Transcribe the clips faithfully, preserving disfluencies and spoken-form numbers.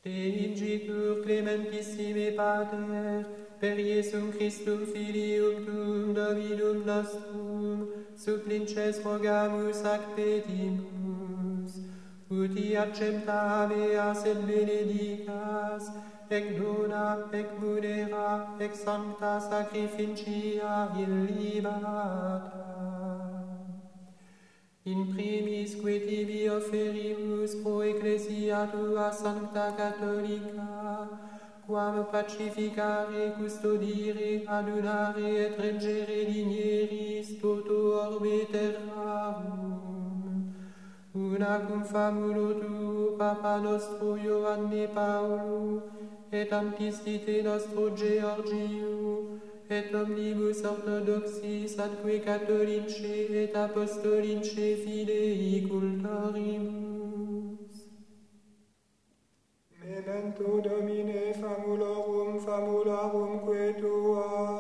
Ingitur clementissime Pater, per Iesum Christum Filium Tuum Dominum nostrum, supplices rogamus ac petimus, uti accepta habeas et benedicas, ec dona, ec munera, ec sancta sacrificia illibata. In primis que tibi offerimus pro ecclesia tua sancta catholica, quam pacificare, custodire, adunare et reggere digneris toto orbe terrarum. Una cum famulo tuo, Papa nostro Ioanne Paolo, et antistite nostro Georgiu, et omnibus orthodoxis atque catholice et apostolice fidei cultorimus. Memento Domine famulorum famularum que tua,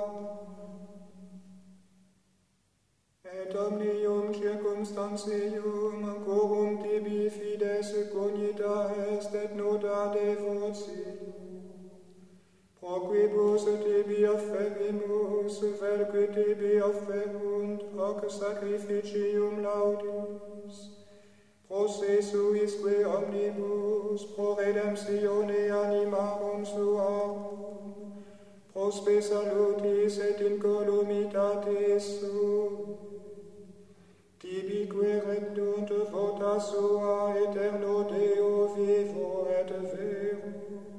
et omnium circumstantium corum tibi fides cognita est et nota devotium. Proquibus tibi offerimus, velque tibi offerunt, hoc sacrificium laudis, pro se suisque omnibus, pro redemptione animarum suarum, pro spe salutis et incolumitatis sui, tibi que reddunt vota sua eterno Deo vivo et vero.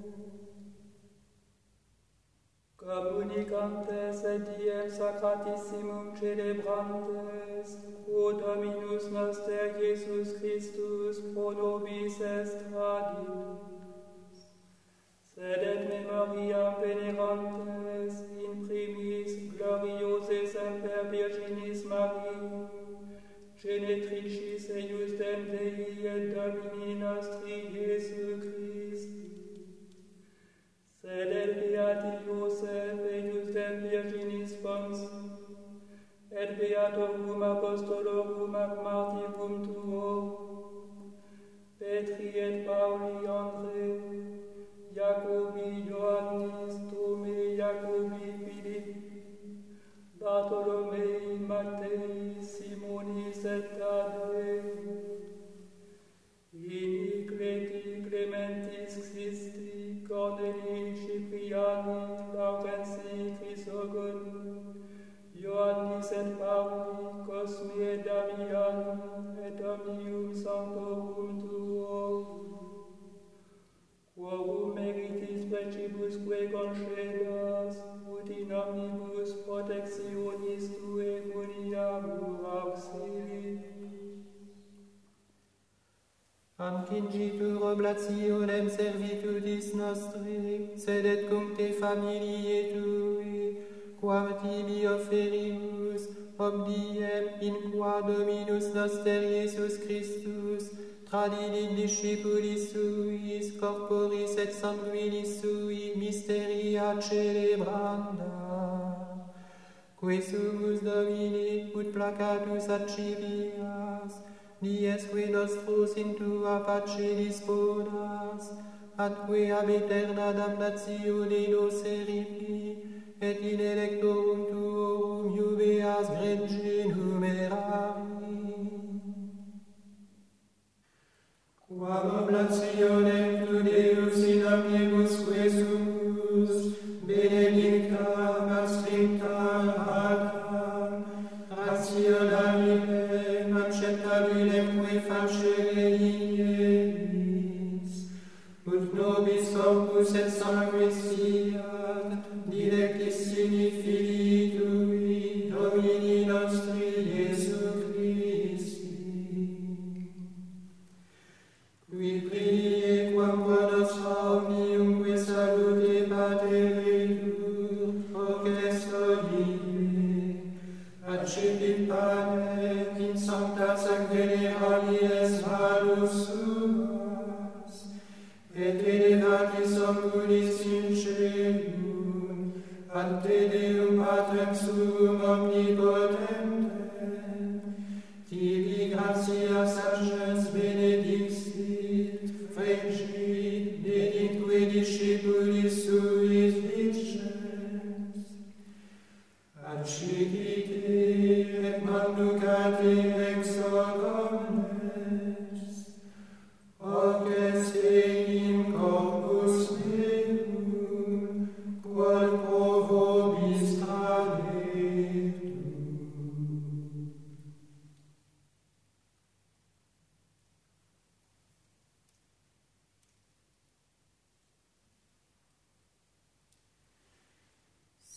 Communicantes et diem sacratissimum celebrantes, o Dominus noster Iesus Christus pro nobis est traditus. Sed et memoriam venerantes in primis gloriose semper Virginis Maria, genetricis eiusdem Dei et Domini nostri Iesu Christi. Sed et beati Iosef eiusdem Virginis Ponsi, et beatorum apostolorum ac martyrum tuorum, Petri et Pauli André, Jacobi Ioannis, Tome Jacobi Philippi, Bartolomei Mattei, Simonis et Tadei, Iniqueti Clementis Christi, Cornelii Cipriani, Laurentii Chrysogoni, Ioannis et Pauli, Cosmi et Damiani, et omnium sanctorum tuorum, quorum meritis precibusque concedas, ut in omnibus protectionis tue muniamur auxili. Amcingitur oblationem servitudis nostri, sed et cum te familiae tui, quam tibi offerimus, obdiem in qua Dominus noster Iesus Christus, tradidit discipulis suis, corporis et sanguinis sui, mysteria celebranda. Que sumus Domine, ut placatus accipias, diesque nostros in tua pace disponas, atque ab eterna damnatione nos eripi, et in electorum tuorum iubeas gregge numerari. Quam oblationem tu Deus in omnibusque sumus, benedictam, ascriptam, actam, rationalem, acceptabilem que facere ignis, ut nobis corpus et sanguis fiat, dilectissimi Filii tui, Domini nostri Iesu Christi. Qui prie quam qua nostra omniumque salute pateretur, hoc est hodie, accipit panem in sanctas ac veneralies valus suas, et elevatis oculis in celum, ante Deum Patrem suum omnipotentem, tibi gratia sagens benedixit, fregit, dedit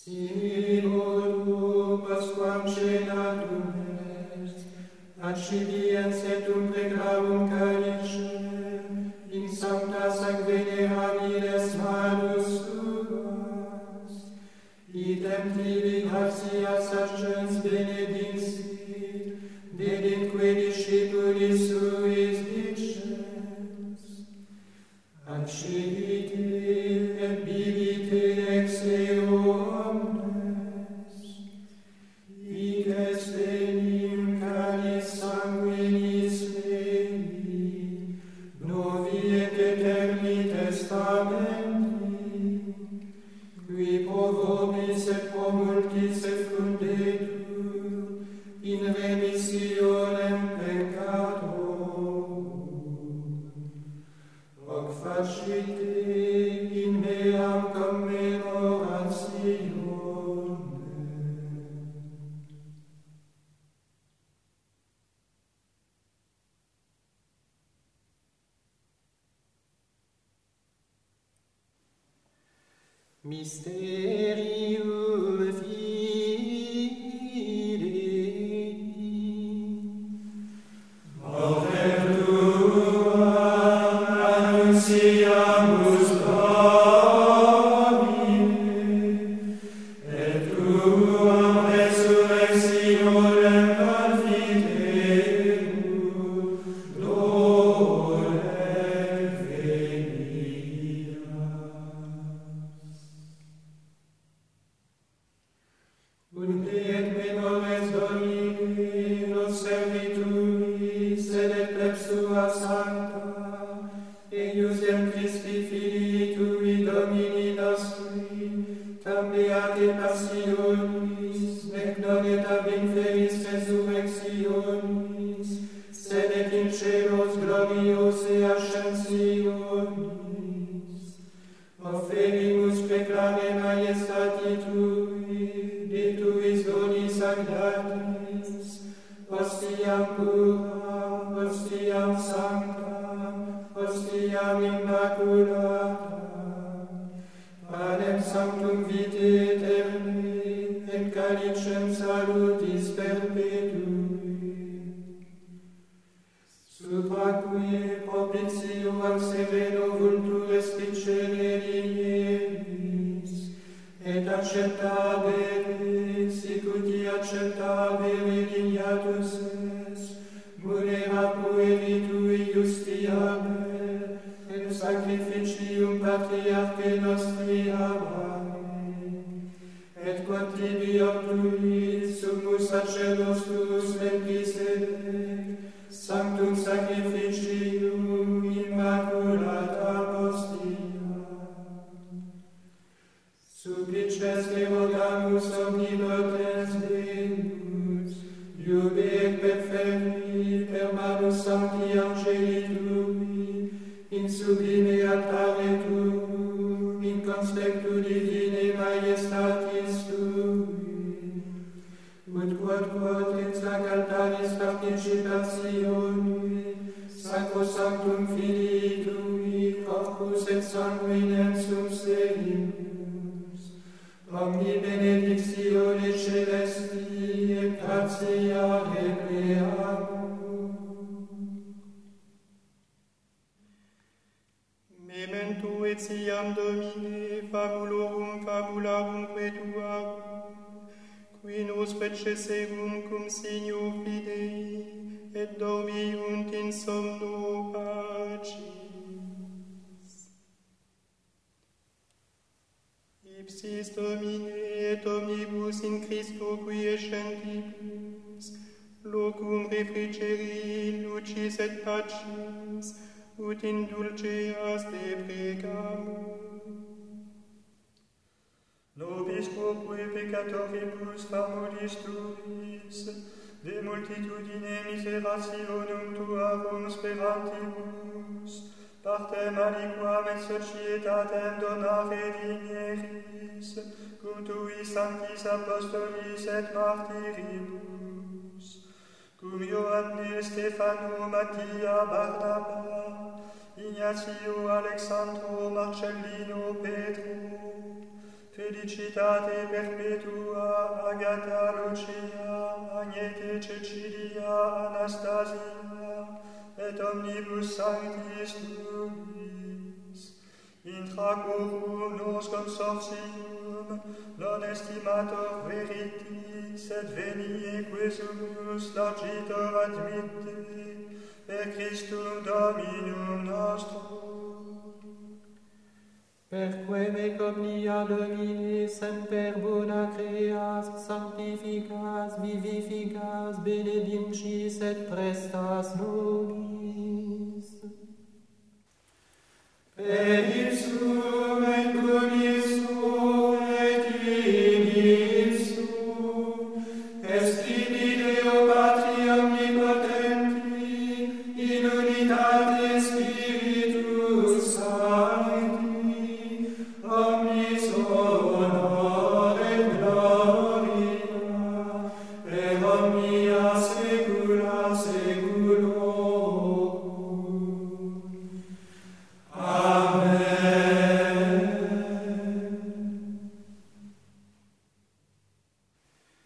Si modo Pasquam cenatum est, accipiens et um preclarum calice, in sancta sac venerabiles manus tuas, idem tibi gratias ascens benedicit, dedinque discipulis suis dicens, accipite et bibite ex eo omnes, hic est enim calis sanguinis mei, novi et eterni testamenti, qui pro vobis et pro multis effundetur in remissionem peccatorum. Hoc facite in meam commemorationem. Mysterium Filii. Mortem tuam annunciamus Domine, et tuam resurrectionem confidemus, dolec venias. Unde et memores Domini, nos servituris, sed et plebs tua sancta, eius dem Christi Filii tui Domini nostri, tam beate passionis, nec non et ab inferis resurrectionis, sed et in celos gloriose ascensionis. Offerimus preclare majestati tui, de tuis donis agnatis, ostiam puram, ostiam sanctam, ostiam immaculatam, panem sanctum vitae aeternae, et calicem salutis perpetui. Supra cui propitio ac sereno vultur espicere digneris, et acceptabile, sic uti acceptabile dignatus es, munera pueri tui justiabe, et sacrificium patriarche nostri amare, et quod tibi obtulis summus sacerdos tuus Melchisedec, sanctum sacrificium immaculata postia. Supplices te rogamus omnipotens Deus, iube et perferri per manus sancti angeli tui, in sublime altare tuum, in conspectu divine majestatis tui, ut quod quod ex ac altaris participatione, sacrosanctum Filii tui, corpus et sanguinem sum serimus, omni benedictione celesti et gratia repleamus. Memento etiam Domine fabulorum fabularumque tuarum, qui nos predecesserum cum signo Fidei, et dormiunt in somno pacis. Ipsis Domine et omnibus in Christo qui escentibus, locum refrigerii lucis et pacis, ut in dulceas deprecamus. Nobis quoque peccatoribus famodis tuis, de multitudine miserationum tuarum sperantibus, partem aliquam et societatem donare digneris, cum tui sanctis apostolis et martyribus, cum Ioanne, Stefano, Mattia, Barnaba, Ignatio, Alexandro, Marcellino, Petro, felicitate perpetua, Agata Lucia, Agnete Cecilia, Anastasia, et omnibus sanctis tuis. Intra quorum nos consortium, non estimator veritis, et venie quesumus largitor admitte, per Christum Dominum nostrum. Perque me omnia Domine semper bona creas, sanctificas, vivificas, benedincis et prestas nobis. Per ipsum et cum ipsum et in ipsum, est tibi Deo Patri omnipotenti, in unitate Spiritus Sancti, omnis honor et gloria, per omnia spes